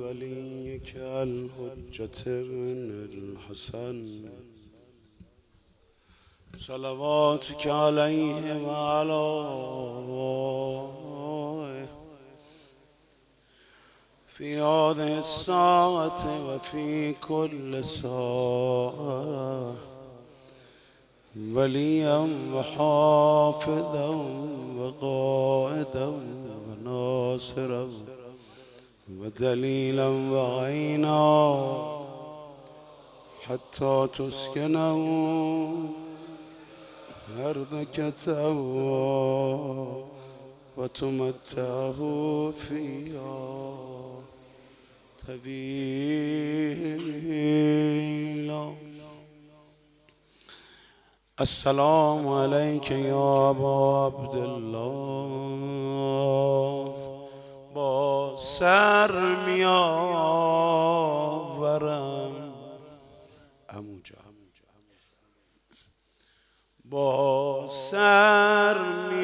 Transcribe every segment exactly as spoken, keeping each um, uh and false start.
وليك الحجة ابن الحسن صلواتك عليه وعلى آله في هذه الساعة وفي كل ساعة وليا وحافظا وقائدا وناصرا ودليلا وعينا حتى تسكنه أرضك توا وتمتعه فيها طويلا. السلام عليك يا أبا عبد الله با سر میآورم اموجا با سر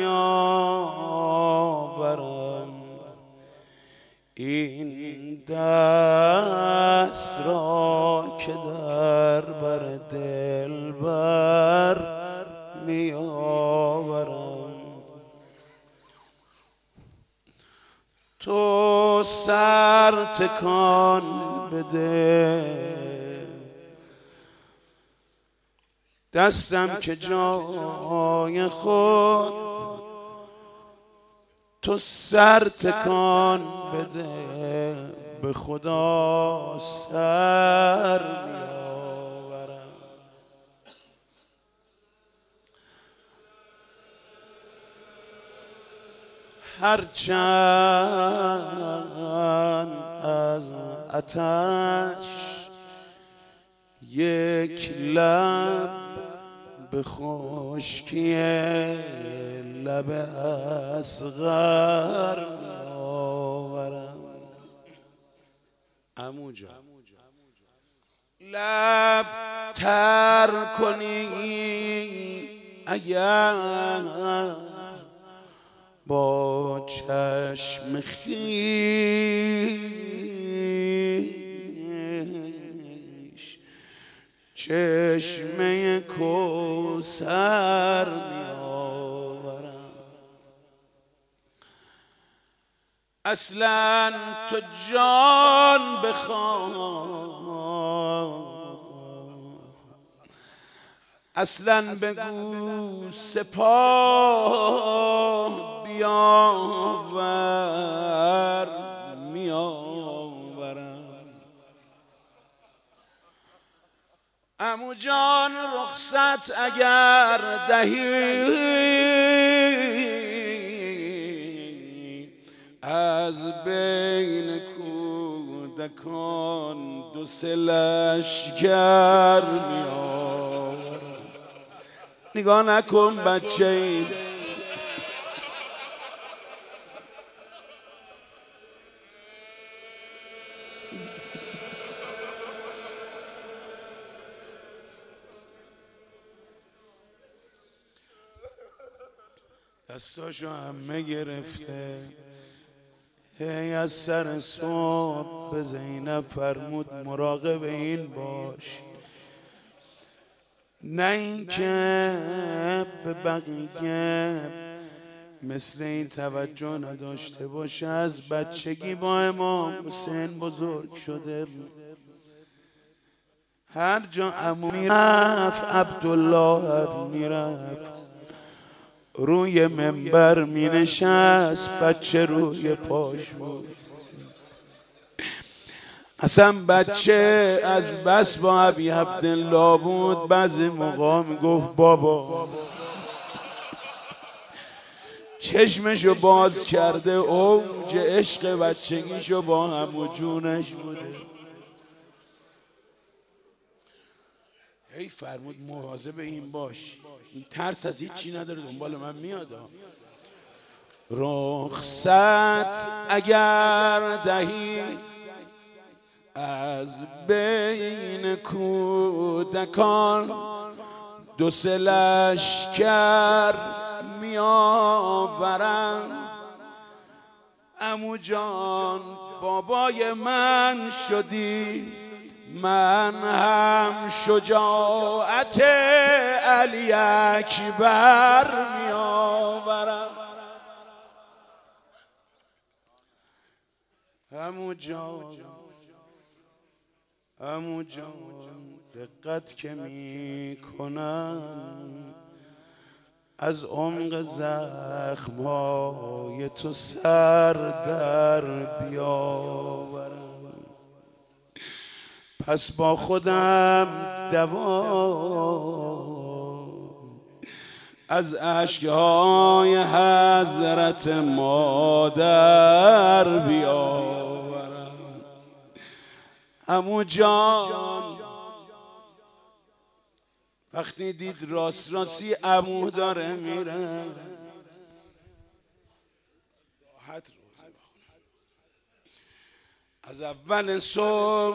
میآورم این دست را که در بر دلبر میآورم. تو سر تکان بده دستم که جای خود تو سر تکان بده به خدا سر میآورم. هرچند از آتش یک لب به خشکی لب اصغر میآورم. عمو جان لب تر کنی اگر با چشم خویش چشمه کوثر میآورم. اصلا تو جان بخواه اصلا بگو سپاه بیاور میآورم. عمو جان رخصت اگر دهی از بین کودکان دو سه لشکر میآورم. نگاه نکن بچه ای دستاشو همه گرفته. هی از سر صبح به زینب فرمود مراقب این باش نه اینکه به بقیه مثل این توجه نداشته باشه. از بچگی با امام حسین بزرگ شده. هر جا عمو میرفت عبدالله میرفت روی منبر می نشست بچه روی پاش بود. اصلا بچه از بس با ابی عبدالله بود بعضی موقع می گفت بابا چشمشو باز کرده اوج عشق بچگیشو با عمو جونش بوده. هی فرمود مواظب این باش این ترس از هیچی نداره دنبال من میاد. رخصت اگر دهی از بین کودکان دو سه لشکر میآورم. عمو جان بابای من شدی، من هم شجاعت علی اکبر می آورم. عمو جان عمو جان دقت که می کنم، از عمق زخم‌های تو سر در بیاورم. پس با خودم دوا از اشک‌های حضرت مادر بیاورم. عمو جان وقتی دید راست راستی عمو داره میره، راحت روزه بخونه. از اول صبح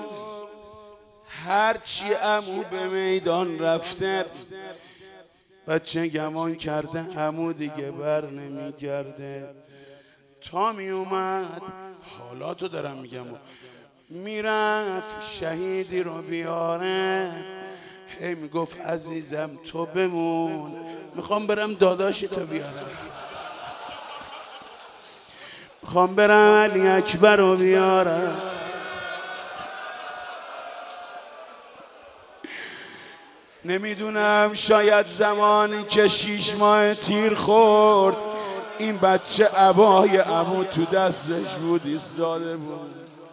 هرچی عمو به میدان رفته بچه گمان کرده عمو دیگه بر نمیگرده. تا می اومد، حالاتو دارم میگم، میرفت شهیدی رو بیاره، هی میگفت عزیزم تو بمون، میخوام برم داداشی تو بیارم، میخوام برم علی اکبر رو بیارم. نمیدونم شاید زمانی که شیش ماه تیر خورد این بچه عبای عمو تو دستش بود، ایستاده بود.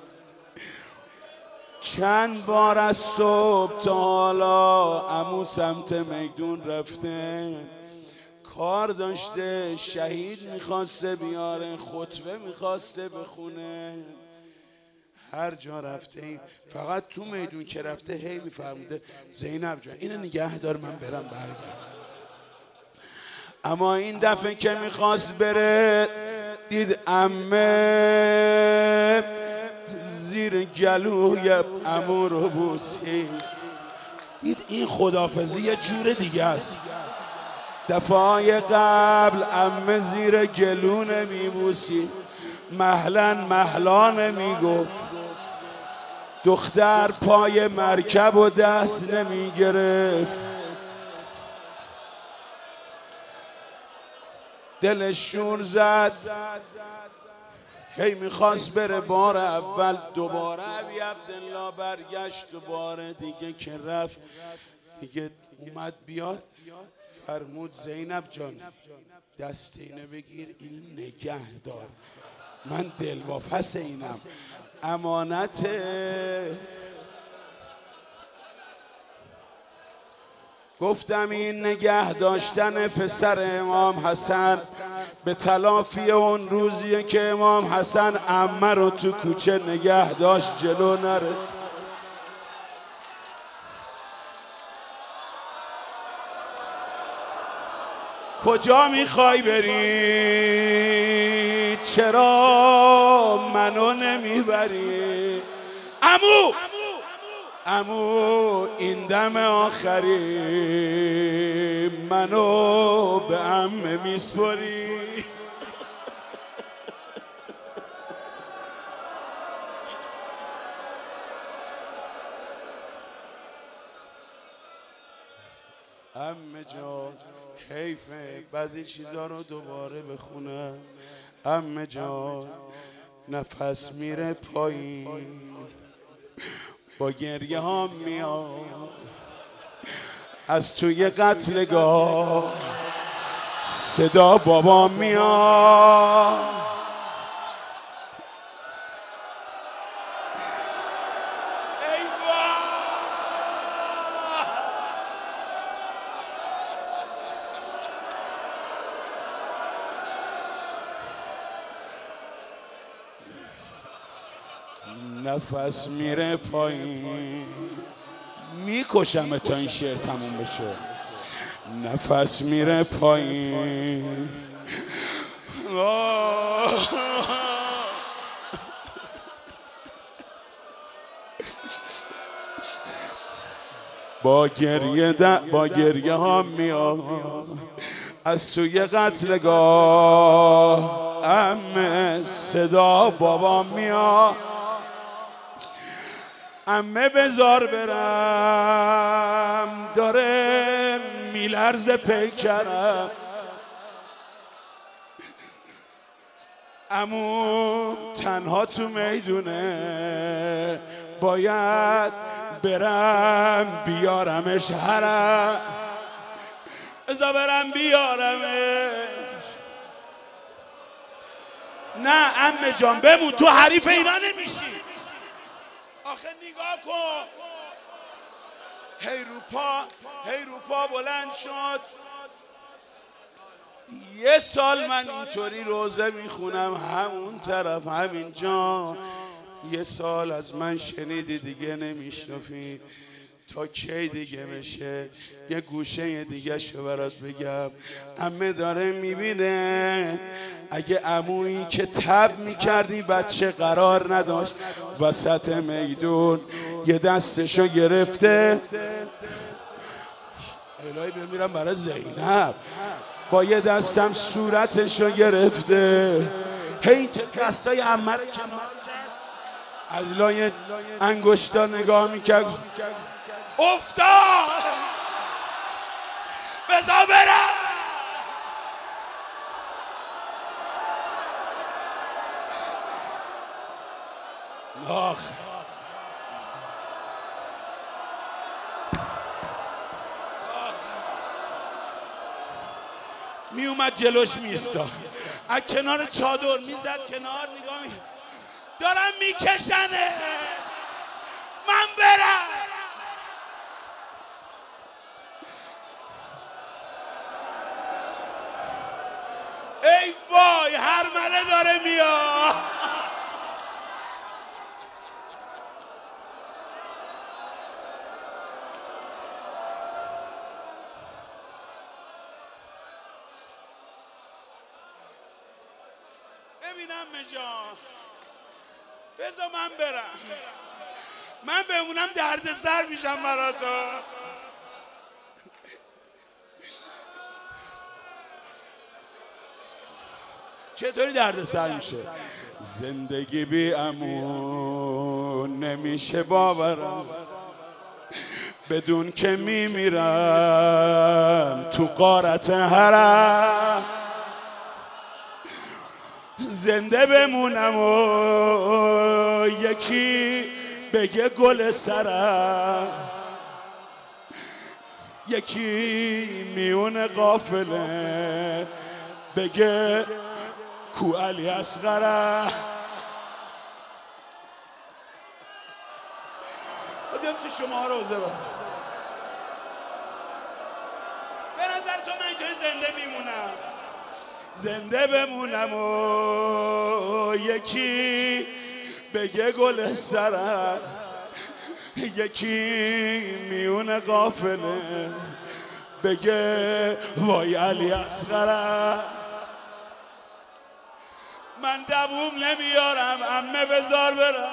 چند بار از صبح تا حالا عمو سمت میدون رفته، کار داشته، شهید میخواسته بیاره، خطبه میخواسته بخونه، هر جا رفته، فقط تو میدون که رفته هی میفرموده زینب جان اینو نگه دار من برم برگردم. اما این دفعه که میخواست بره دید عمه زیر گلوی عمو رو بوسی، دید این خدافزی یه جور دیگه است. دفعه قبل عمه زیر گلو نمیبوسی، مهلا مهلا نمیگفت، دختر پای مرکب و دست نمیگرفت، دلش شور زد، هی میخواست بره. بار اول دوباره ابی عبدالله برگشت، دوباره دیگه که رفت دیگه اومد بیاد، فرمود زینب جان دست اینو بگیر، این نگه دار، من دلواپس اینم، امانته. گفتم این نگه داشتن پسر امام حسن به تلافی اون روزیه که امام حسن عمه رو تو کوچه نگه داشت جلو نره. کجا میخوای بری؟ چرا منو نمیبری؟ عمو عمو این دم آخری منو به عمه میسپری. عمه جان حیفه بعضی چیزا رو دوباره بخونم. عمه جان نفس میره پایین، با گریه ها میاد از توی قتلگاه، صدا بابا میاد. نفس میره پایین، میکشم تا این شعر تموم بشه. نفس میره پایین، با گریه با گریه ها میاد از توی قتلگاه. عمه صدا بابام میاد، عمه بذار برم داره میلرز پیکرم، عمو تنها تو میدونه باید برم بیارمش هرم، بذار برم بیارمش. نه عمه جان بمون، تو حریف اینا نمیشی. آخه نگاه کن، هی روپا هی روپا بلند شد. یه سال من اینطوری روزه میخونم همون طرف همینجا، یه سال از من شنیدی دیگه نمیشنفی. تا کی دیگه بشه؟ یه گوشه دیگه شو برات بگم. عمه داره میبینه اگه عمویی که تب میکردی بچه قرار نداشت وسط میدون، یه دستشو گرفته، الهی بمیرم برای زینب، با یه دستم صورتشو گرفته، هی دستای عمه رو کنار کرد، از لای انگشتا نگاه میکرد، افتاد بذار برم. آخ می اومد جلوش میستا، از کنار چادر میزد کنار، نگاه می دارم میکشنه، من برم. ای وای هرمله داره میاد. ببینم مجان، بذار من برم، من بمونم درد سر میشم براتون. چطوری درد سر میشه؟ زندگی بی عمو نمیشه باورم، بدون که میمیرم تو غارت حرم، زنده بمونم و یکی بگه گل سرم، یکی میون قافله بگه کو علی اصغره. بودم تو شما روزه با به نظر تو من اینطوری زنده میمونم، زنده بمونم و یکی بگه گل سرم، یکی میون قافله بگه وای علی اصغره. من دووم نمیارم عمه بذار برم.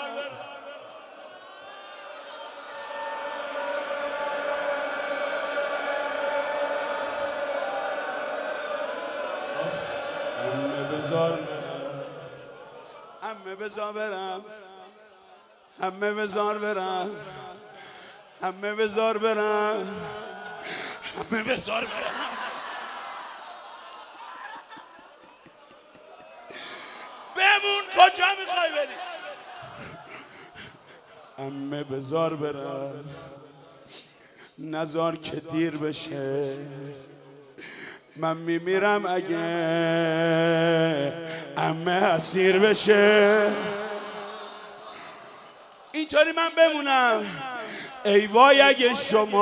عمه بذار برم، عمه بذار برم، عمه بذار برم، عمه بذار برم، عمه بذار برم. بمون، کجا میخوای بری؟ عمه بذار برم، نذار که دیر بشه، من میمیرم اگه عمه اسیر بشه. اینطوری من بمونم. ای وای اگه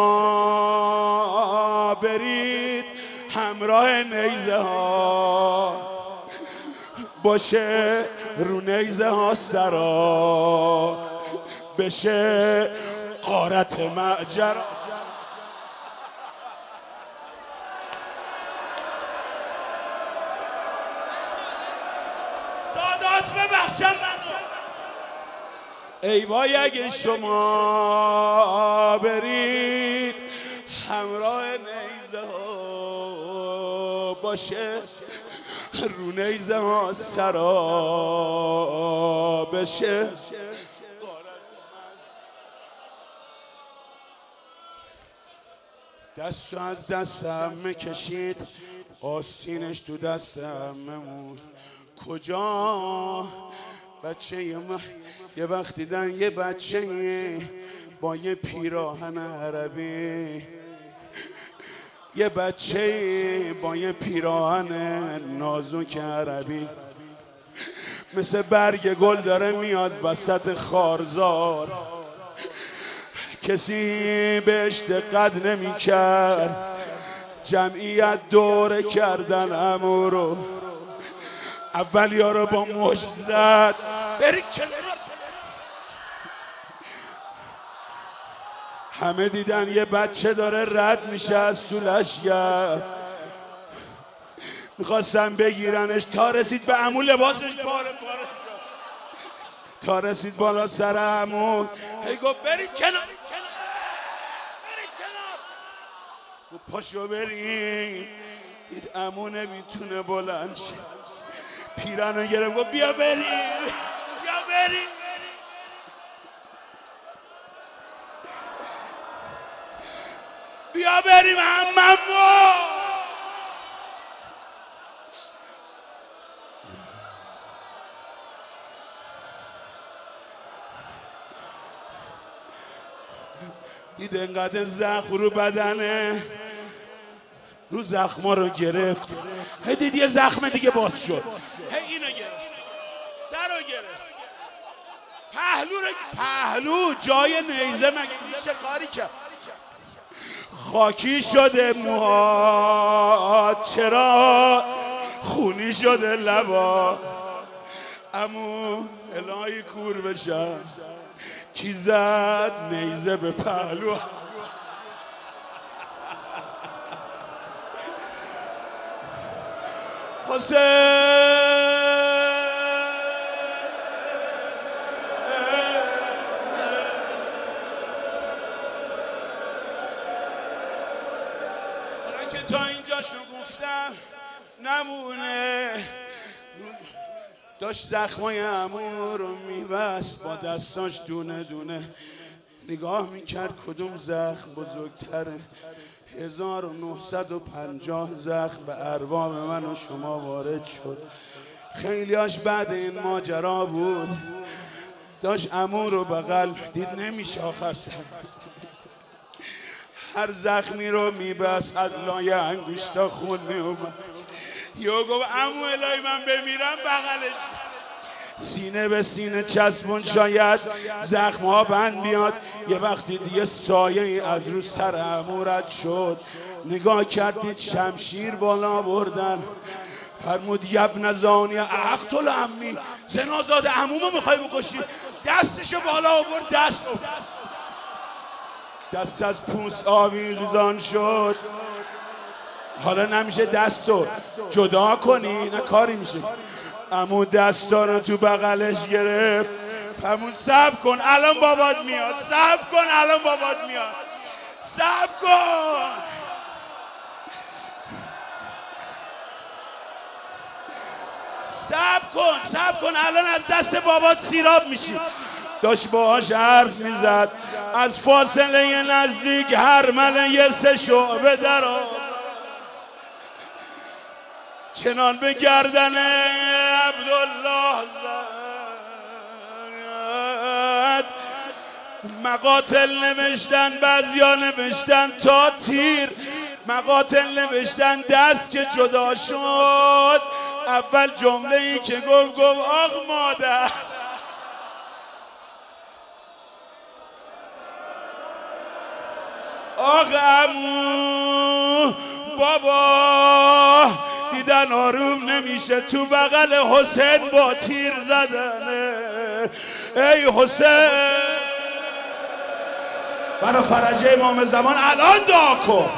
شما برید همراه نیزه ها، باشه رو نیزه ها سرا، بشه غارت معجرا. سادات ببخشم منو. ای وای اگه شما برید همراه نیزه ها، باشه رو نیزه ها سرا بشه، دستو از دستم کشید، آستینش تو دستم مون. کجا بچه من یه وقت دیدن یه بچه با یه پیراهن عربی، یه بچه با یه پیراهن نازک عربی، مثل برگ گل داره میاد وسط خارزار. کسی بهش دقت نمی کرد، جمعیت دوره کردن عمو رو. اول یارو با مشت زد بری کنار، همه دیدن یه بچه داره رد میشه از تو لشگر، میخواستن بگیرنش تا رسید به عمو لباسش پاره پاره، تا رسید بالا سر عمو هی گفت بری کنار، بری کنار، گفت پاشو بریم. دید عمو نمیتونه بلند شه، پیرنو گرفت گفت بیا بریم، بیا بریم. بیا بریم عممو. دید انقدر زخم رو بدنه، رو زخما رو گرفت. هی دید یه زخم دیگه باز شد، هی اینو گرفت، سر رو گرفت، پهلو رو، پهلو جای نیزه مگه میشه کاری کرد؟ خاکی شده موهات، چرا خونی شده لبا. عمو الهی کور بشم، کی زد نیزه به پهلو؟ حسین حالا که تا اینجاشو گفتم نمونه، داشت زخمای عمو رو میبست با دستاش دونه دونه، نگاه میکرد کدوم زخم بزرگتره. هزار و نهصد و پنجاه زخم به ارباب من و شما وارد شد. خیلیاش بعد این ماجرا بود، داشت عمو رو بغل، دید نمیشه آخر سر، هر زخمی رو میبست از لای انگشتا خون میومد. یهو گفت عمو الهی من بمیرم بغلش، سینه به سینه چسبون، شاید زخم ها بند بیاد. یه وقتی دیگه سایه ای از رو سر عمو رد شد، نگاه کردید شمشیر بالا بردن. فرمود یبن زانی اقتل عمی، زنازاد عمومو میخوای بکشی؟ دستشو بالا آورد، دست افتاد، دست از پوست آویزان شد. حالا نمیشه دستو جدا کنی، نه کاری میشه. عمو دستا رو تو بغلش گرفت، فرمود صبر کن الان بابات میاد، صبر کن الان بابات میاد، صبر کن. صبر کن صبر کن الان از دست بابات سیراب میشی. داشت باهاش حرف میزد، از فاصله نزدیک هرمله یه سه شعبه در آورد، چنان به گردن عبدالله زد. مقاتل نوشتن، بعضیا نوشتن تا تیر، مقاتل نوشتن دست که جدا شد. اول جمله ای که گفت گفت آق مادر، آق عمو، بابا. دیدن آروم نمیشه، تو بغل حسین با تیر زدنه. ای حسین، برا فرجه امام زمان الان دعا کن.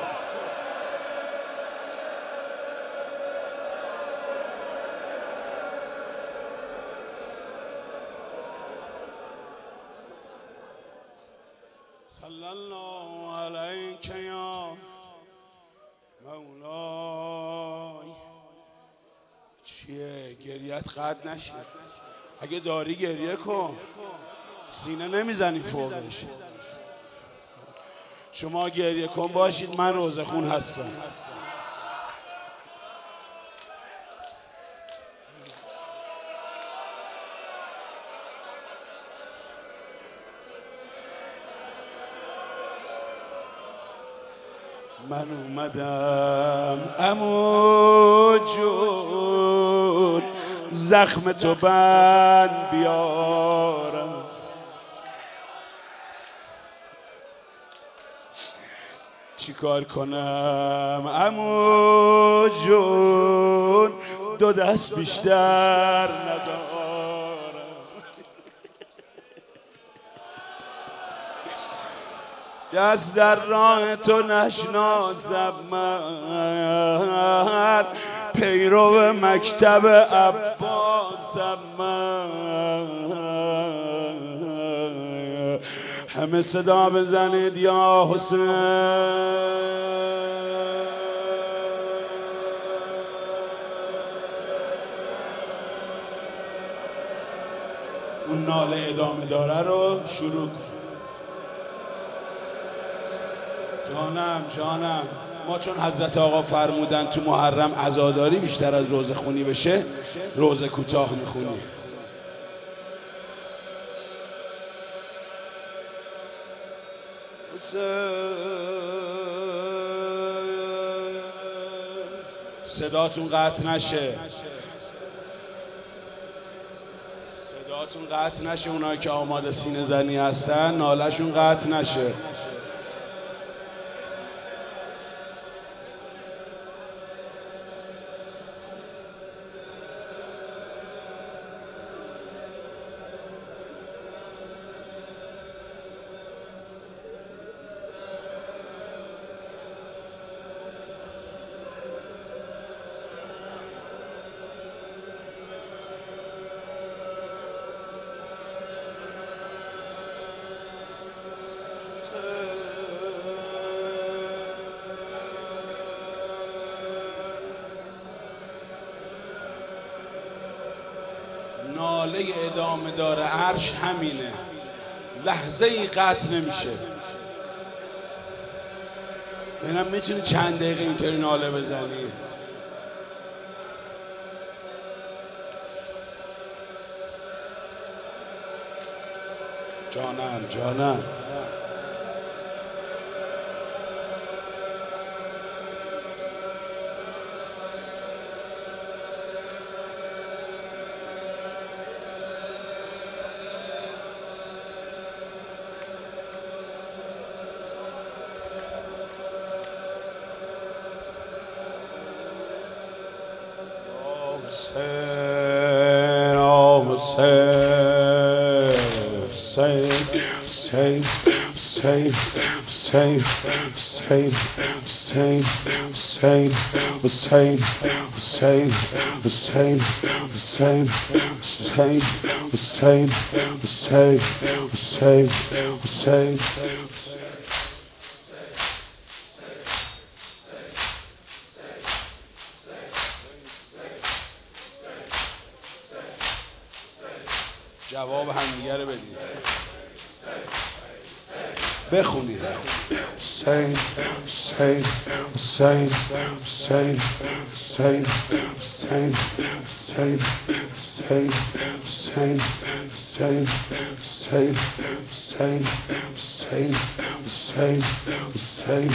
صلی الله علیک یا مولای گریت قطع نشه. اگه داری گریه کن، سینه نمیزنی فوقش. شما گریه کن باشید، من روزه خون هستم. من اومدم عمو جون زخم تو بند بیارم، چی کار کنم عمو جون دو دست بیشتر ندارم. دست در راه تو نشناسم من، پیرو مکتب عباسم من. همه صدا بزنید یا حسین. اون ناله ادامه داره رو شروع کن. جانم جانم، ما چون حضرت آقا فرمودن تو محرم عزاداری بیشتر از روزه خونی بشه، روزه کوتاه میخونی. صداتون قطع نشه، صداتون قطع نشه. اونایی که آماده سینه زنی هستن نالهشون قطع نشه. ناله ادامه داره عرش همینه، لحظه ای قطع نمیشه. ببینم میتونی چند دقیقه اینطوری ناله بزنی؟ جانم جانم. Hussein, oh Hussein, Hussein, Hussein, Hussein, Hussein, Hussein, Hussein, Hussein, Hussein, Hussein, Hussein, Hussein, Hussein, Hussein, Hussein, Hussein, Hussein. جواب همدیگه رو بدید، بخونید. حسین حسین حسین حسین حسین حسین حسین حسین حسین حسین حسین حسین حسین حسین حسین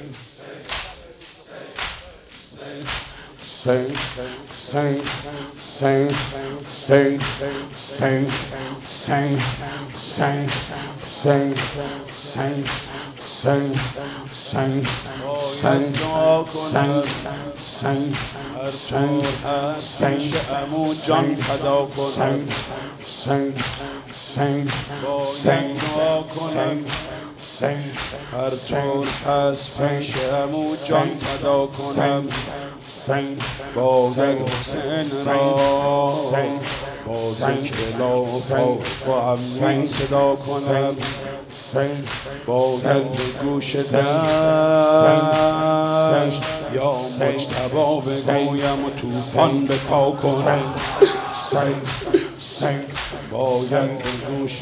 Saint, saint, saint, saint, saint, saint, saint, saint, saint, saint, saint, saint, saint, saint, saint, saint, عمو جان فدا کنم. saint, saint, saint, saint, saint, هر طور هست پیش عمو جان فدا کنم. Saint, با حسین را با ذکر لا با همین صدا کنم. با گرد گوش دشت یا مجتبا بگویم و توفان به پا کنم. باید به گوش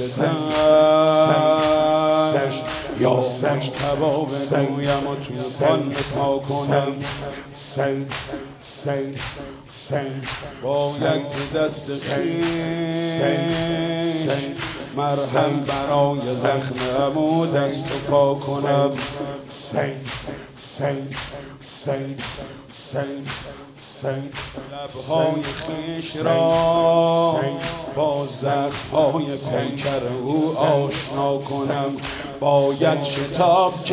دشت یا مجتبا بگویم و توفان پا کنم. باید به دست خویش مرهم برای زخم عمو دست و پا کنم. لبهای خویش را با زخمهای پیکر او آشنا کنم. باید شتاب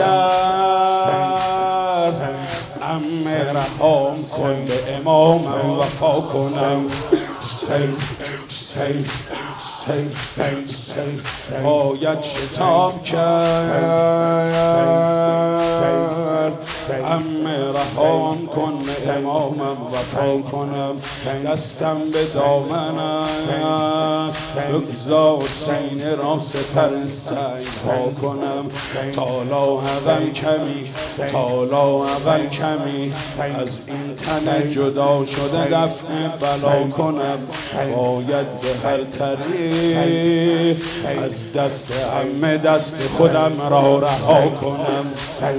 کرد عم رهام کن به امامم وفا کنم. باید شتاب کرد عم رهام کن به امامم وفا کنم. دستم به دامنم بگذار سینه را سپر سنگ ها کنم. تالا اول کمی تالا اول کمی از این تن جدا شده دفع بلا کنم. باید به هر طریق از دست عمه دست خودم را رها کنم.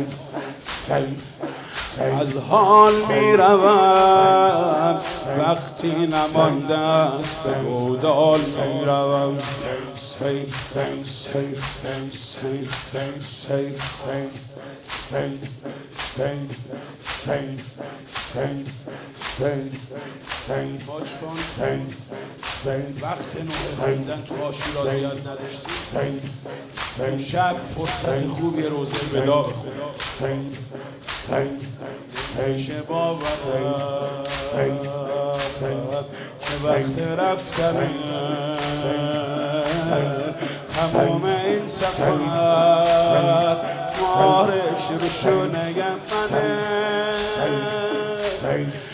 از حال می روم وقتی نمانده است به گودال می روم. وقت نوع خوندن تو آشورا زیاد نداشتیم. اون شب فرصت خوبی روزه ودا پیش باورم که وقت رفتن تمام این سفر مارش رو شونه منه.